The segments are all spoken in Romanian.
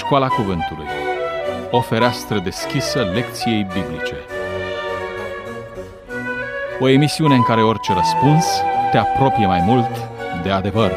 Școala Cuvântului. O fereastră deschisă lecției biblice. O emisiune în care orice răspuns te apropie mai mult de adevăr.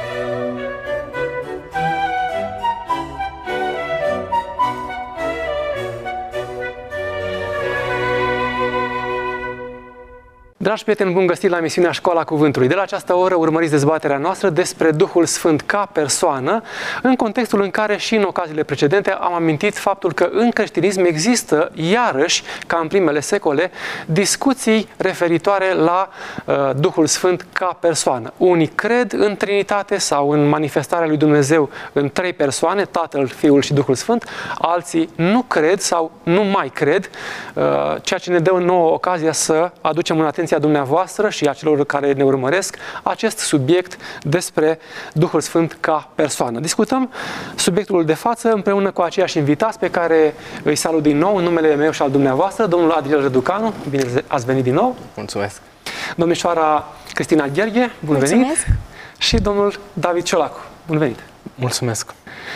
Dragi prieteni, bun găsit la emisiunea Școala Cuvântului. De la această oră urmăriți dezbaterea noastră despre Duhul Sfânt ca persoană, în contextul în care și în ocaziile precedente am amintit faptul că în creștinism există, iarăși, ca în primele secole, discuții referitoare la Duhul Sfânt ca persoană. Unii cred în Trinitate sau în manifestarea lui Dumnezeu în trei persoane, Tatăl, Fiul și Duhul Sfânt, alții nu cred sau nu mai cred, ceea ce ne dă nouă ocazia să aducem în atenție dumneavoastră și a celor care ne urmăresc acest subiect despre Duhul Sfânt ca persoană. Discutăm subiectul de față împreună cu aceiași invitați pe care îi salut din nou în numele meu și al dumneavoastră, domnul Adriel Răducanu, bine ați venit din nou. Mulțumesc. Domnișoara Cristina Gherghe, bun venit. Și domnul David Ciolacu, bun venit. Mulțumesc.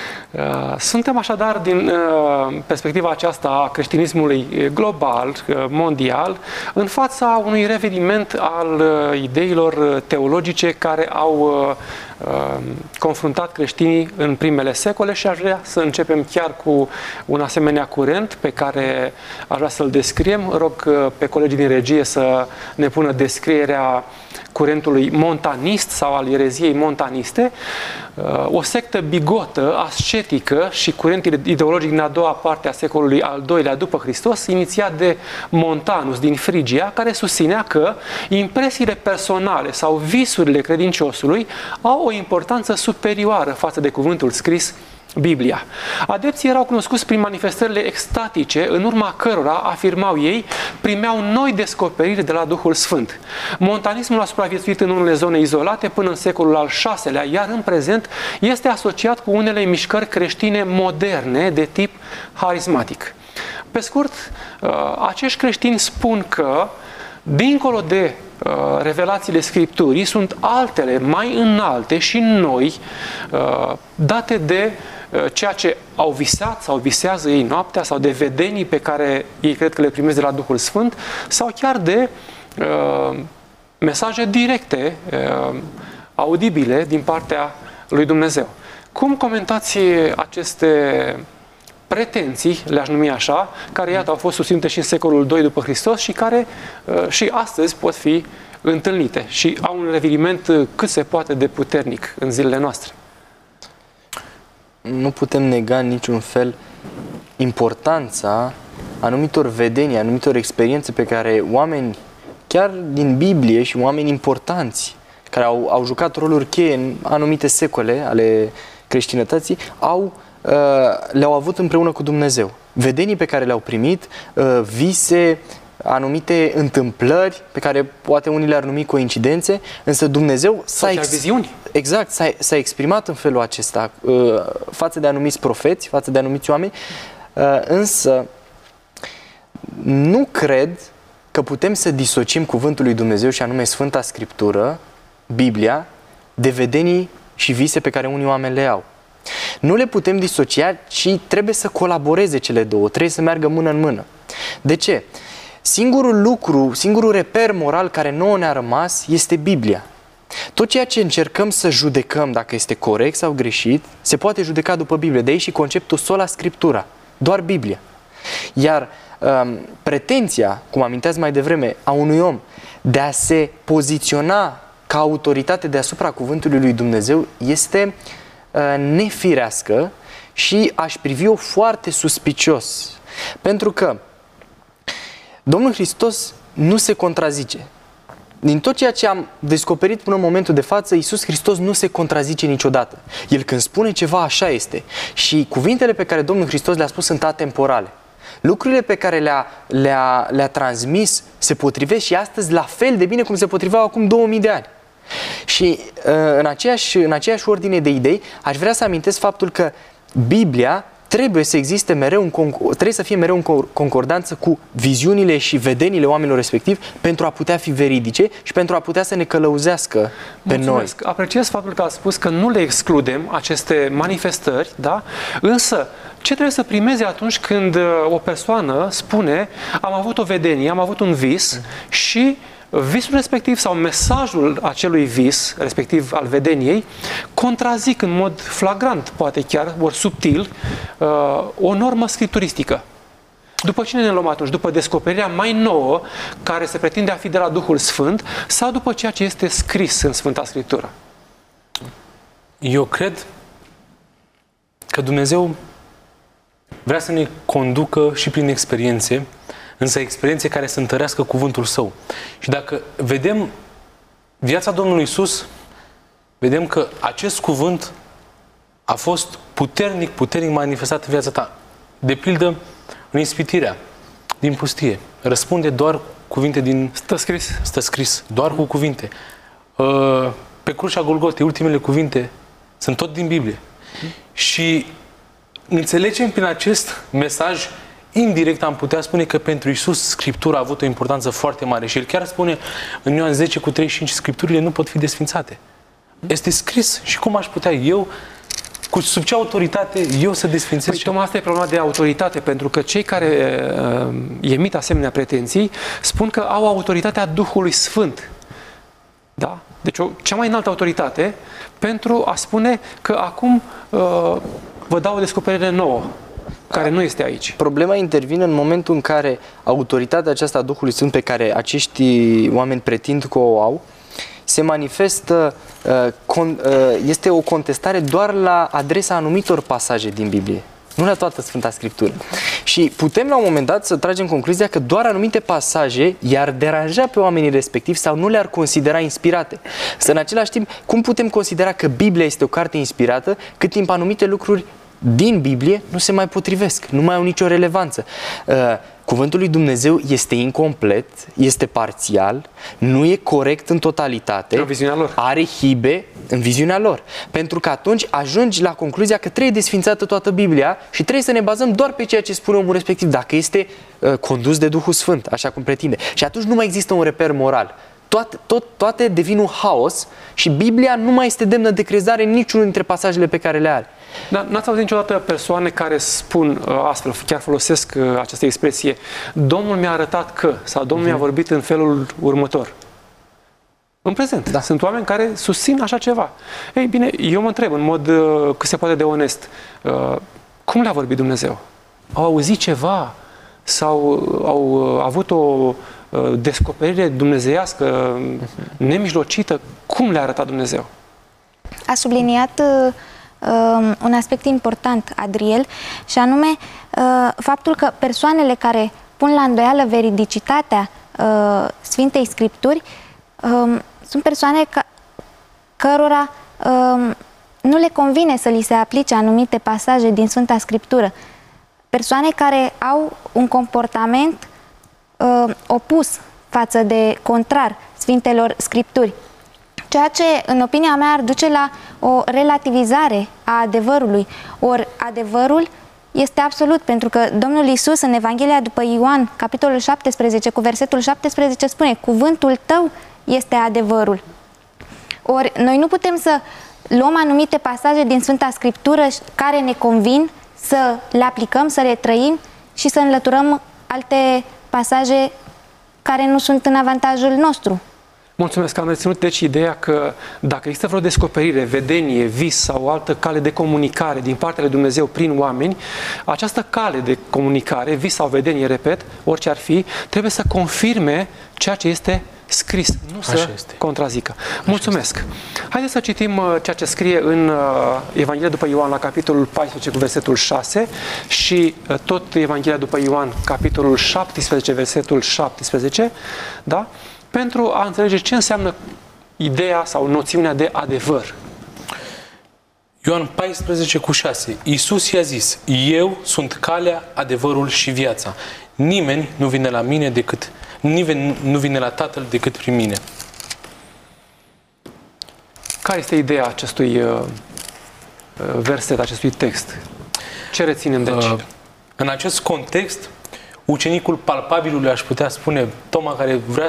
Suntem așadar, din perspectiva aceasta a creștinismului global, mondial, în fața unui reveniment al ideilor teologice care au confruntat creștinii în primele secole și aș vrea să începem chiar cu un asemenea curent pe care aș vrea să-l descriem. Rog pe colegii din regie să ne pună descrierea curentului montanist sau al ereziei montaniste, o sectă bigotă, ascetică și curent ideologic din a doua parte a secolului al II-lea după Hristos, inițiat de Montanus din Frigia, care susținea că impresiile personale sau visurile credinciosului au o importanță superioară față de cuvântul scris, Biblia. Adepții erau cunoscuți prin manifestările extatice, în urma cărora, afirmau ei, primeau noi descoperiri de la Duhul Sfânt. Montanismul a supraviețuit în unele zone izolate până în secolul al VI-lea, iar în prezent este asociat cu unele mișcări creștine moderne de tip harismatic. Pe scurt, acești creștini spun că, dincolo de revelațiile Scripturii, sunt altele mai înalte și noi, date de ceea ce au visat sau visează ei noaptea sau de vedenii pe care ei cred că le primesc de la Duhul Sfânt sau chiar de mesaje directe, audibile din partea lui Dumnezeu. Cum comentați aceste pretenții, le-aș numi așa, care, iată, au fost susținute și în secolul II după Hristos și care și astăzi pot fi întâlnite și au un reveniment cât se poate de puternic în zilele noastre? Nu putem nega în niciun fel importanța anumitor vedenii, anumitor experiențe pe care oameni, chiar din Biblie și oameni importanți, care au jucat roluri cheie în anumite secole ale creștinătății, le-au avut împreună cu Dumnezeu. Vedenii pe care le-au primit, vise, anumite întâmplări pe care poate unii le-ar numi coincidențe, însă Dumnezeu s-a exprimat în felul acesta față de anumiți profeți, față de anumiți oameni, însă nu cred că putem să disociem cuvântul lui Dumnezeu și anume Sfânta Scriptură, Biblia, de vedenii și vise pe care unii oameni le au. Nu le putem disocia, ci trebuie să colaboreze cele două, trebuie să meargă mână în mână. De ce? Singurul reper moral care nouă ne-a rămas este Biblia. Tot ceea ce încercăm să judecăm, dacă este corect sau greșit, se poate judeca după Biblie. De aici și conceptul sola Scriptura, doar Biblia. Iar pretenția, cum aminteați mai devreme, a unui om de a se poziționa ca autoritate deasupra cuvântului lui Dumnezeu este nefirească și aș privi-o foarte suspicios. Pentru că Domnul Hristos nu se contrazice. Din tot ceea ce am descoperit până în momentul de față, Iisus Hristos nu se contrazice niciodată. El când spune ceva, așa este. Și cuvintele pe care Domnul Hristos le-a spus sunt atemporale. Lucrurile pe care le-a transmis se potrivesc și astăzi la fel de bine cum se potriveau acum 2000 de ani. Și în aceeași ordine de idei, aș vrea să amintesc faptul că Biblia trebuie să existe mereu trebuie să fie mereu în concordanță cu viziunile și vedeniile oamenilor respectivi pentru a putea fi veridice și pentru a putea să ne călăuzească pe noi. Apreciez faptul că ați spus că nu le excludem aceste manifestări, da? Însă, ce trebuie să primeze atunci când o persoană spune am avut o vedenie, am avut un vis și visul respectiv sau mesajul acelui vis, respectiv al vedeniei, contrazic în mod flagrant, poate chiar, ori subtil, o normă scripturistică. După cine ne luăm atunci? După descoperirea mai nouă, care se pretinde a fi de la Duhul Sfânt, sau după ceea ce este scris în Sfânta Scriptură? Eu cred că Dumnezeu vrea să ne conducă și prin experiențe, însă experiențe care să întărească cuvântul Său. Și dacă vedem viața Domnului Iisus, vedem că acest cuvânt a fost puternic manifestat în viața ta. De pildă, în ispitirea din pustie. Răspunde doar cuvinte din... Stă scris. Doar cu cuvinte. Pe crucea Golgotei, ultimele cuvinte sunt tot din Biblie. Și înțelegem prin acest mesaj, indirect am putea spune că pentru Iisus Scriptura a avut o importanță foarte mare. Și El chiar spune în Ioan 10:35, Scripturile nu pot fi desfințate. Este scris. Și cum aș putea eu, sub ce autoritate eu să desfințez? Păi, tocmai asta e problema de autoritate, pentru că cei care emit asemenea pretenții spun că au autoritatea Duhului Sfânt. Da? Deci cea mai înaltă autoritate pentru a spune că acum vă dau o descoperire nouă, care nu este aici. Problema intervine în momentul în care autoritatea aceasta a Duhului Sfânt pe care acești oameni pretind că o au, se manifestă, este o contestare doar la adresa anumitor pasaje din Biblie, nu la toată Sfânta Scriptură. Și putem la un moment dat să tragem concluzia că doar anumite pasaje i-ar deranja pe oamenii respectivi sau nu le-ar considera inspirate. Să în același timp, cum putem considera că Biblia este o carte inspirată cât timp anumite lucruri din Biblie nu se mai potrivesc, nu mai au nicio relevanță? Cuvântul lui Dumnezeu este incomplet, este parțial, nu e corect în totalitate, în viziunea lor. Are hibe în viziunea lor. Pentru că atunci ajungi la concluzia că trebuie desfințată toată Biblia și trebuie să ne bazăm doar pe ceea ce spune omul respectiv, dacă este condus de Duhul Sfânt, așa cum pretinde. Și atunci nu mai există un reper moral. Toate devin un haos și Biblia nu mai este demnă de crezare în niciunul dintre pasajele pe care le are. Dar n-ați auzit niciodată persoane care spun astfel, chiar folosesc această expresie, Domnul mi-a arătat că, sau Domnul mi-a vorbit în felul următor. În prezent. Da. Sunt oameni care susțin așa ceva. Ei bine, eu mă întreb în mod cât se poate de onest, cum le-a vorbit Dumnezeu? Au auzit ceva? Sau au avut o descoperire dumnezeiască nemijlocită? Cum le-a arătat Dumnezeu? A subliniat un aspect important, Adriel, și anume faptul că persoanele care pun la îndoială veridicitatea Sfintei Scripturi sunt persoane cărora nu le convine să li se aplice anumite pasaje din Sfânta Scriptură. Persoane care au un comportament opus față de contrar Sfintelor Scripturi. Ceea ce, în opinia mea, ar duce la o relativizare a adevărului. Ori adevărul este absolut, pentru că Domnul Iisus în Evanghelia după Ioan, capitolul 17, cu versetul 17, spune: cuvântul tău este adevărul. Ori noi nu putem să luăm anumite pasaje din Sfânta Scriptură care ne convin, să le aplicăm, să le trăim și să înlăturăm alte pasaje care nu sunt în avantajul nostru. Mulțumesc că am reținut deci ideea că dacă există vreo descoperire, vedenie, vis sau o altă cale de comunicare din partea lui Dumnezeu prin oameni, această cale de comunicare, vis sau vedenie, repet, orice ar fi, trebuie să confirme ceea ce este scris, nu să contrazică. Mulțumesc! Haideți să citim ceea ce scrie în Evanghelia după Ioan la capitolul 14 cu versetul 6 și tot Evanghelia după Ioan, capitolul 17, versetul 17, da? Pentru a înțelege ce înseamnă ideea sau noțiunea de adevăr. Ioan 14 cu 6. Iisus i-a zis: eu sunt calea, adevărul și viața. Nimeni nu vine la mine decât nimeni nu vine la Tatăl decât prin mine. Care este ideea acestui verset, acestui text? Ce reținem deci? În acest context, ucenicul palpabilului, aș putea spune, Toma, care vrea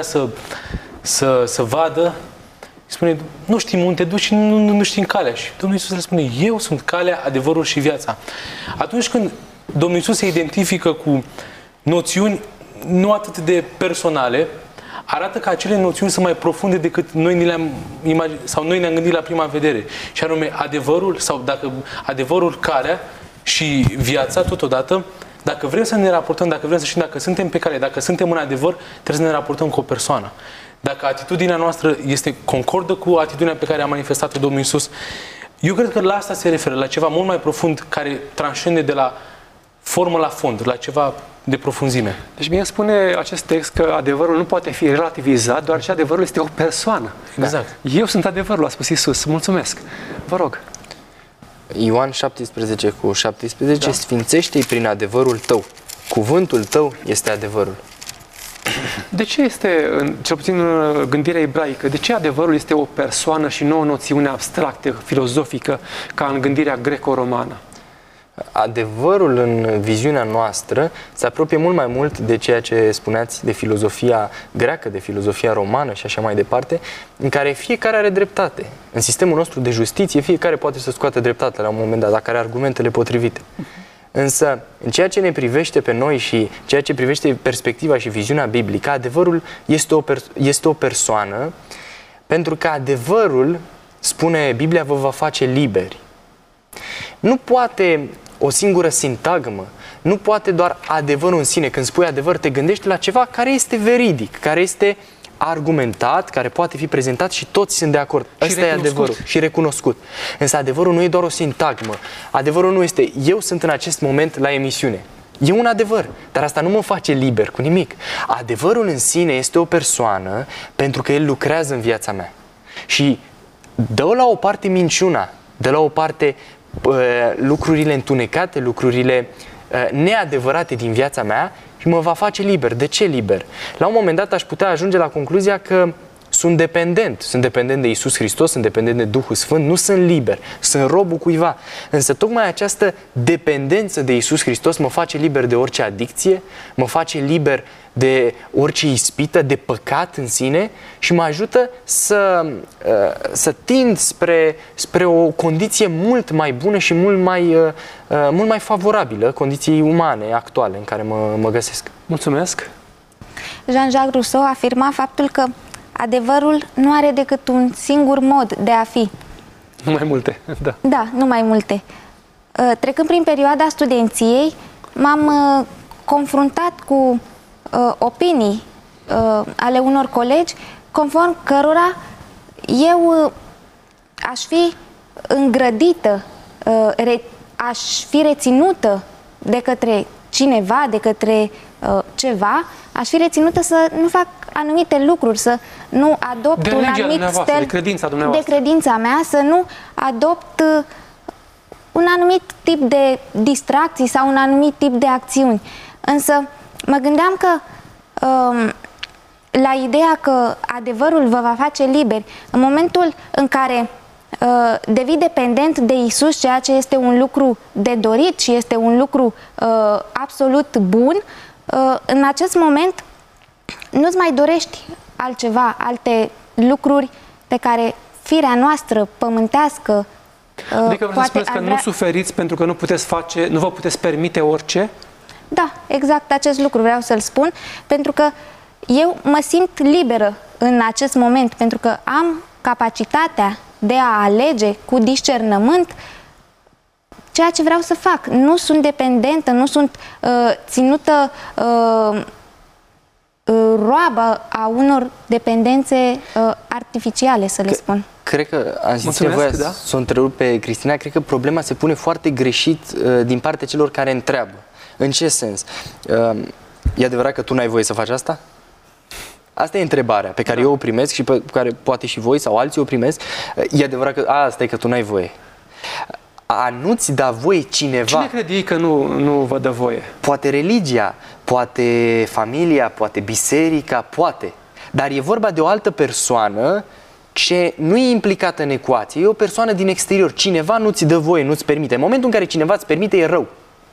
să vadă, spune, nu știm unde te duci și nu știm calea. Și Domnul Iisus le spune, eu sunt calea, adevărul și viața. Atunci când Domnul Iisus se identifică cu noțiuni nu atât de personale, arată că acele noțiuni sunt mai profunde decât noi noi ne-am gândit la prima vedere. Și anume adevărul, sau dacă adevărul, calea și viața totodată, dacă vrem să ne raportăm, dacă vrem să știm dacă suntem pe cale, dacă suntem în adevăr, trebuie să ne raportăm cu o persoană. Dacă atitudinea noastră este concordă cu atitudinea pe care a manifestat-o Domnul Iisus, eu cred că la asta se referă, la ceva mult mai profund, care transcende de la formă la fond, la ceva de profunzime. Deci mie spune acest text că adevărul nu poate fi relativizat, deoarece adevărul este o persoană. Exact. Eu sunt adevărul, a spus Iisus. Mulțumesc. Vă rog. Ioan 17:17, sfințește-i prin adevărul tău. Cuvântul tău este adevărul. De ce este, cel puțin în gândirea ebraică, de ce adevărul este o persoană și nu o noțiune abstractă, filozofică, ca în gândirea greco-romană? Adevărul în viziunea noastră se apropie mult mai mult de ceea ce spuneați de filozofia greacă, de filozofia romană și așa mai departe, în care fiecare are dreptate. În sistemul nostru de justiție, fiecare poate să scoată dreptate la un moment dat, dacă are argumentele potrivite. Însă, în ceea ce ne privește pe noi și ceea ce privește perspectiva și viziunea biblică, adevărul este o persoană, pentru că adevărul, spune Biblia, vă va face liberi. Nu poate o singură sintagmă, nu poate doar adevărul în sine. Când spui adevăr, te gândești la ceva care este veridic, care este argumentat, care poate fi prezentat și toți sunt de acord. Ăsta e adevărul și recunoscut. Însă adevărul nu e doar o sintagmă. Adevărul nu este, eu sunt în acest moment la emisiune. E un adevăr, dar asta nu mă face liber cu nimic. Adevărul în sine este o persoană pentru că el lucrează în viața mea. Și dă la o parte minciuna, dă la o parte lucrurile întunecate, lucrurile neadevărate din viața mea și mă va face liber. De ce liber? La un moment dat aș putea ajunge la concluzia că sunt dependent de Iisus Hristos, sunt dependent de Duhul Sfânt, nu sunt liber, sunt robul cuiva. Însă tocmai această dependență de Iisus Hristos mă face liber de orice adicție, mă face liber de orice ispită, de păcat în sine și mă ajută să tind spre o condiție mult mai bună și mult mai favorabilă condiției umane actuale în care mă găsesc. Mulțumesc! Jean-Jacques Rousseau afirma faptul că adevărul nu are decât un singur mod de a fi. Nu mai multe, da. Da, nu mai multe. Trecând prin perioada studenției, m-am confruntat cu opinii ale unor colegi, conform cărora eu aș fi îngrădită, aș fi reținută de către cineva, de către ceva, aș fi reținută să nu fac anumite lucruri, să nu adopt un anumit stel de credința mea, să nu adopt un anumit tip de distracții sau un anumit tip de acțiuni. Însă mă gândeam că la ideea că adevărul vă va face liberi, în momentul în care devii dependent de Iisus, ceea ce este un lucru de dorit și este un lucru absolut bun, în acest moment nu-ți mai dorești altceva, alte lucruri pe care firea noastră pământească adică vreau să spuneți că nu suferiți pentru că nu vă puteți permite orice? Da, exact acest lucru vreau să-l spun, pentru că eu mă simt liberă în acest moment, pentru că am capacitatea de a alege cu discernământ ceea ce vreau să fac. Nu sunt dependentă, nu sunt ținută roabă a unor dependențe artificiale, să le spun. Cred că am zis nevoia să o întrerup pe Cristina, cred că problema se pune foarte greșit din partea celor care întreabă. În ce sens? E adevărat că tu n-ai voie să faci asta? Asta e întrebarea pe care eu o primesc și pe care poate și voi sau alții o primesc. E adevărat că asta e că tu n-ai voie. A nu-ți da voie cineva... Cine crede ei că nu vă dă voie? Poate religia, poate familia, poate biserica, poate. Dar e vorba de o altă persoană ce nu e implicată în ecuație. E o persoană din exterior. Cineva nu-ți dă voie, nu-ți permite. În momentul în care cineva îți permite, e rău.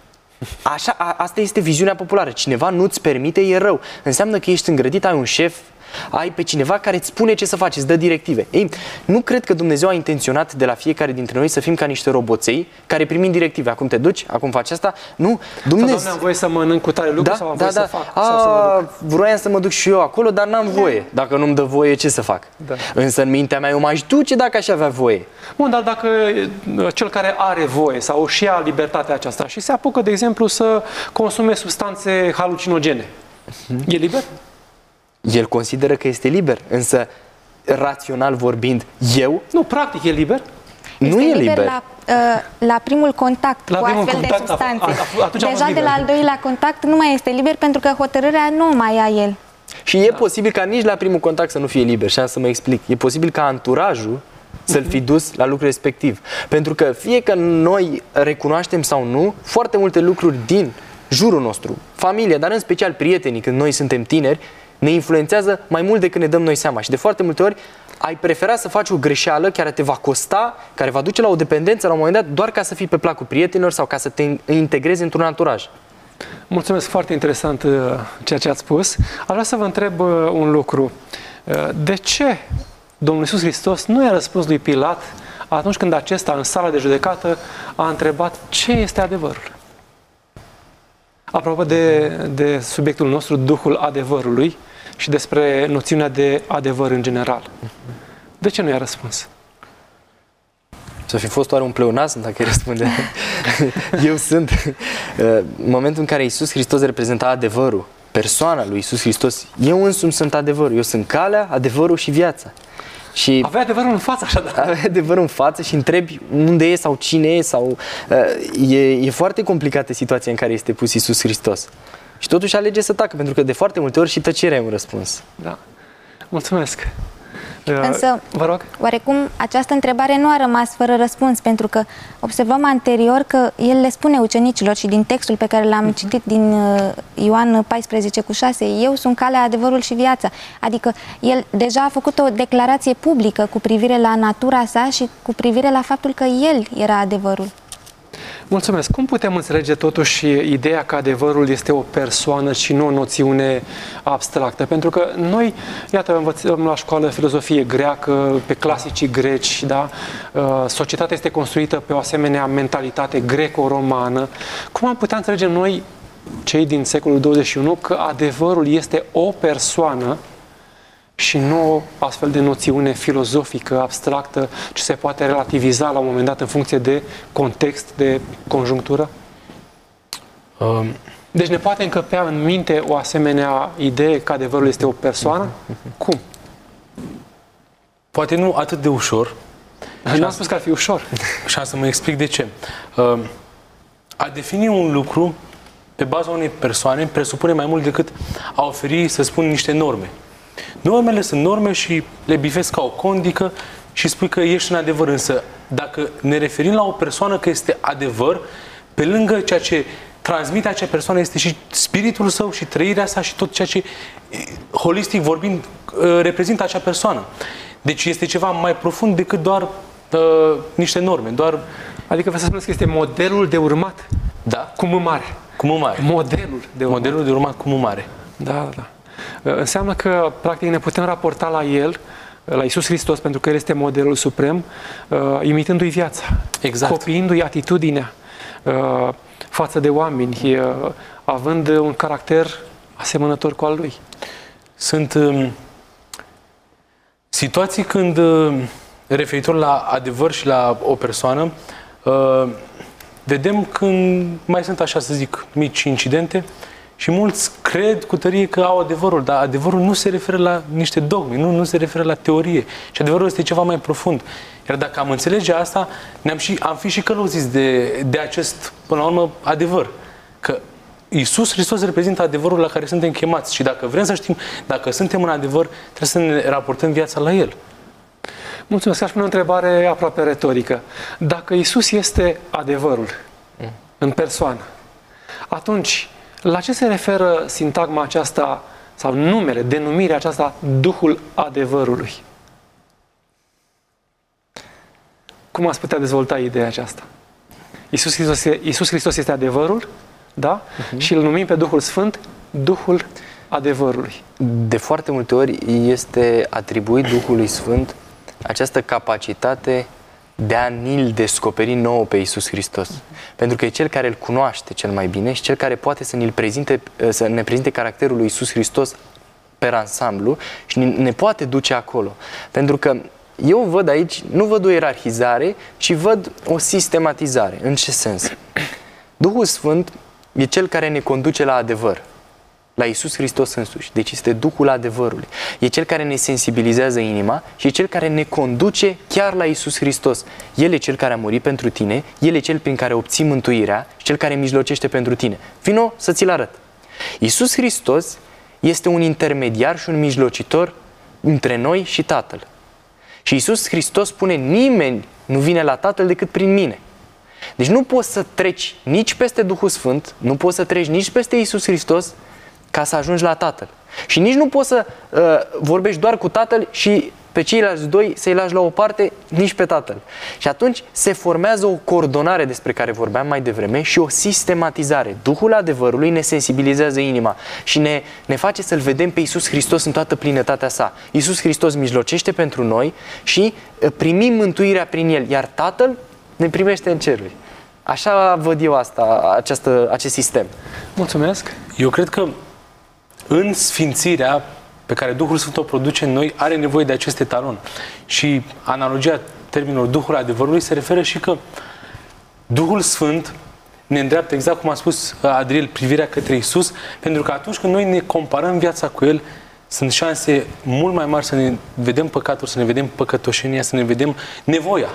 Asta este viziunea populară. Cineva nu-ți permite, e rău. Înseamnă că ești îngrădit, ai un șef, ai pe cineva care îți spune ce să faci, îți dă directive. Ei, nu cred că Dumnezeu a intenționat de la fiecare dintre noi să fim ca niște roboței care primim directive. Acum te duci, acum faci asta. Nu, Dumnezeu... Sau, Doamne, am voie să mănânc cu tare lucru sau am voie să fac? Sau să mă duc? Vroiam să mă duc și eu acolo, dar n-am voie. Dacă nu-mi dă voie, ce să fac? Da. Însă în mintea mea eu m-aș duce dacă aș avea voie. Bun, dar dacă cel care are voie sau își ia libertatea aceasta și se apucă, de exemplu, să consume substanțe halucinogene, e liber? El consideră că este liber, însă rațional vorbind, nu, practic e liber? Nu e liber. La primul contact cu astfel de substanțe. Deja de la al doilea contact nu mai este liber pentru că hotărârea nu mai ia el. Și e posibil ca nici la primul contact să nu fie liber, și am să mă explic. E posibil ca anturajul să-l fi dus la lucrul respectiv. Pentru că fie că noi recunoaștem sau nu, foarte multe lucruri din jurul nostru, familia, dar în special prietenii, când noi suntem tineri, ne influențează mai mult decât ne dăm noi seama. Și de foarte multe ori ai prefera să faci o greșeală care te va costa, care va duce la o dependență la un moment dat, doar ca să fii pe placul prietenilor sau ca să te integrezi într-un anturaj. Mulțumesc, foarte interesant ceea ce ați spus. Aș vrea să vă întreb un lucru. De ce Domnul Iisus Hristos nu i-a răspuns lui Pilat atunci când acesta, în sala de judecată, a întrebat ce este adevărul? Apropo de subiectul nostru, Duhul adevărului și despre noțiunea de adevăr în general. De ce nu i-a răspuns? Să fi fost oare un pleonasm dacă îi răspunde. Eu sunt. În momentul în care Iisus Hristos reprezenta adevărul, persoana lui Iisus Hristos, eu însumi sunt adevărul. Eu sunt calea, adevărul și viața. Și avea adevărul în față, așadar. Avea adevărul în față și întrebi unde e sau cine e sau... E foarte complicată situația în care este pus Iisus Hristos. Și totuși alege să tacă, pentru că de foarte multe ori și tăcerea e un răspuns. Da. Mulțumesc. Însă, vă rog? Oarecum această întrebare nu a rămas fără răspuns, pentru că observăm anterior că el le spune ucenicilor și din textul pe care l-am citit din Ioan 14:6, eu sunt calea, adevărul și viața. Adică el deja a făcut o declarație publică cu privire la natura sa și cu privire la faptul că el era adevărul. Mulțumesc. Cum putem înțelege totuși ideea că adevărul este o persoană și nu o noțiune abstractă? Pentru că noi, iată, învățăm la școală filozofie greacă, pe clasicii greci, da? Societatea este construită pe o asemenea mentalitate greco-romană. Cum am putea înțelege noi, cei din secolul 21, că adevărul este o persoană și nu o astfel de noțiune filozofică, abstractă, ce se poate relativiza la un moment dat în funcție de context, de conjunctură? Deci ne poate încăpea în minte o asemenea idee că adevărul este o persoană? Cum? Poate nu atât de ușor. Nu am spus că ar fi ușor. Și am să mă explic de ce. A defini un lucru pe baza unei persoane presupune mai mult decât a oferi, să spun, niște norme. Normele sunt norme și le bifezi ca o condică și spui că ești în adevăr. Însă, dacă ne referim la o persoană că este adevăr, pe lângă ceea ce transmite acea persoană este și spiritul său și trăirea sa și tot ceea ce, holistic vorbind, reprezintă acea persoană. Deci este ceva mai profund decât doar niște norme. Adică vreau să spuneți că este modelul de urmat? Da. Cu M mare. Cu M mare. Modelul de urmat. Modelul de urmat cu M mare. Da, da. Înseamnă că, practic, ne putem raporta la El, la Iisus Hristos, pentru că El este modelul suprem, imitându-i viața, exact, copiindu-i atitudinea față de oameni, având un caracter asemănător cu al Lui. Sunt situații când, referitor la adevăr și la o persoană, vedem când mai sunt, așa să zic, mici incidente și mulți cred cu tărie că au adevărul, dar adevărul nu se referă la niște dogme, nu se referă la teorie. Și adevărul este ceva mai profund. Iar dacă am înțelege asta, am fi și călăuziți de acest, până la urmă, adevăr. Că Iisus Hristos reprezintă adevărul la care suntem chemați. Și dacă vrem să știm dacă suntem în adevăr, trebuie să ne raportăm viața la El. Mulțumesc. Aș pune o întrebare aproape retorică. Dacă Iisus este adevărul în persoană, atunci la ce se referă sintagma aceasta sau numele, denumirea aceasta, Duhul adevărului? Cum ați putea dezvolta ideea aceasta? Iisus Hristos este adevărul da? Și îl numim pe Duhul Sfânt Duhul adevărului. De foarte multe ori este atribuit Duhului Sfânt această capacitate de a ni-l descoperi nouă pe Iisus Hristos. Pentru că e Cel care îl cunoaște cel mai bine și Cel care poate să ne prezinte caracterul lui Iisus Hristos pe ansamblu și ne poate duce acolo. Pentru că eu văd aici, nu văd o ierarhizare, ci văd o sistematizare. În ce sens? Duhul Sfânt e Cel care ne conduce la adevăr, la Iisus Hristos însuși. Deci este Duhul adevărului. E Cel care ne sensibilizează inima și e Cel care ne conduce chiar la Iisus Hristos. El e Cel care a murit pentru tine, El e Cel prin care obții mântuirea și Cel care mijlocește pentru tine. Vino să ți-l arăt. Iisus Hristos este un intermediar și un mijlocitor între noi și Tatăl. Și Iisus Hristos spune: nimeni nu vine la Tatăl decât prin mine. Deci nu poți să treci nici peste Duhul Sfânt, nu poți să treci nici peste Iisus Hristos ca să ajungi la Tatăl. Și nici nu poți să vorbești doar cu Tatăl și pe ceilalți doi să-i lași la o parte, nici pe Tatăl. Și atunci se formează o coordonare despre care vorbeam mai devreme și o sistematizare. Duhul adevărului ne sensibilizează inima și ne face să-L vedem pe Iisus Hristos în toată plinătatea sa. Iisus Hristos mijlocește pentru noi și primim mântuirea prin El, iar Tatăl ne primește în ceruri. Așa văd eu acest sistem. Mulțumesc! Eu cred că în sfințirea pe care Duhul Sfânt o produce în noi are nevoie de acest etalon. Și analogia termenilor Duhul adevărului se referă și că Duhul Sfânt ne îndreaptă, exact cum a spus Adriel, privirea către Iisus, pentru că atunci când noi ne comparăm viața cu El, sunt șanse mult mai mari să ne vedem păcatul, să ne vedem păcătoșenia, să ne vedem nevoia.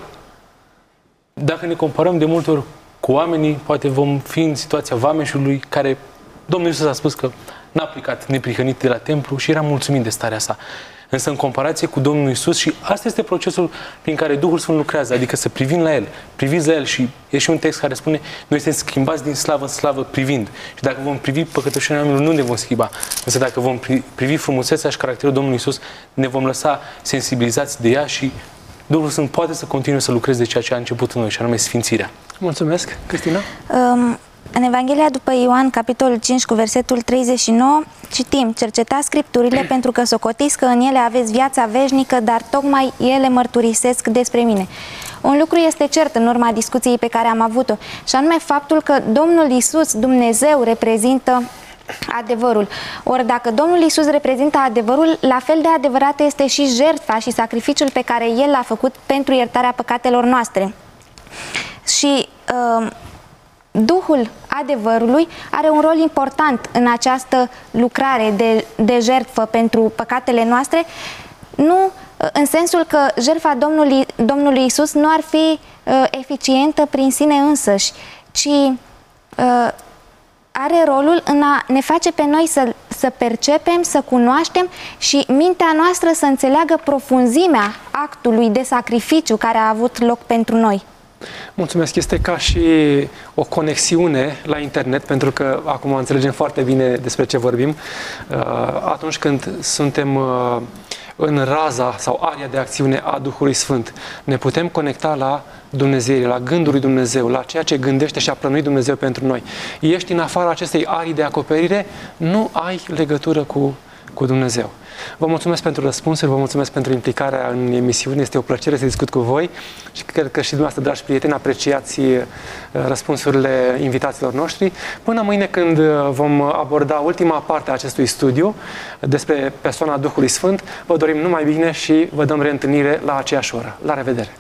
Dacă ne comparăm de multe ori cu oamenii, poate vom fi în situația vameșului care Domnul Iisus a spus că n-a plecat neprihănit de la templu și era mulțumit de starea sa. Însă în comparație cu Domnul Iisus, și asta este procesul prin care Duhul Sfânt lucrează, adică să privim la El, priviți la El, și e și un text care spune: noi suntem schimbați din slavă în slavă privind. Și dacă vom privi păcătoșenia oamenilor, nu ne vom schimba. Însă dacă vom privi frumusețea și caracterul Domnului Iisus, ne vom lăsa sensibilizați de ea și Duhul Sfânt poate să continue să lucreze ceea ce a început în noi, și anume sfințirea. Mulțumesc! Cristina? În Evanghelia după Ioan, capitolul 5, cu versetul 39, citim: cercetați Scripturile pentru că socotiți că în ele aveți viața veșnică, dar tocmai ele mărturisesc despre mine. Un lucru este cert în urma discuției pe care am avut-o, și anume faptul că Domnul Iisus, Dumnezeu, reprezintă adevărul. Ori dacă Domnul Iisus reprezintă adevărul, la fel de adevărată este și jertfa și sacrificiul pe care El l-a făcut pentru iertarea păcatelor noastre. Și Duhul adevărului are un rol important în această lucrare de jertfă pentru păcatele noastre, nu în sensul că jertfa Domnului Iisus nu ar fi eficientă prin sine însăși, ci are rolul în a ne face pe noi să percepem, să cunoaștem și mintea noastră să înțeleagă profunzimea actului de sacrificiu care a avut loc pentru noi. Mulțumesc! Este ca și o conexiune la internet, pentru că acum înțelegem foarte bine despre ce vorbim. Atunci când suntem în raza sau aria de acțiune a Duhului Sfânt, ne putem conecta la Dumnezeu, la gândul lui Dumnezeu, la ceea ce gândește și a plănuit Dumnezeu pentru noi. Ești în afara acestei arii de acoperire, nu ai legătură cu Dumnezeu. Vă mulțumesc pentru răspunsuri, vă mulțumesc pentru implicarea în emisiune. Este o plăcere să discut cu voi și cred că și dumneavoastră, dragi prieteni, apreciați răspunsurile invitaților noștri. Până mâine, când vom aborda ultima parte a acestui studiu despre persoana Duhului Sfânt, vă dorim numai bine și vă dăm reîntâlnire la aceeași oră. La revedere!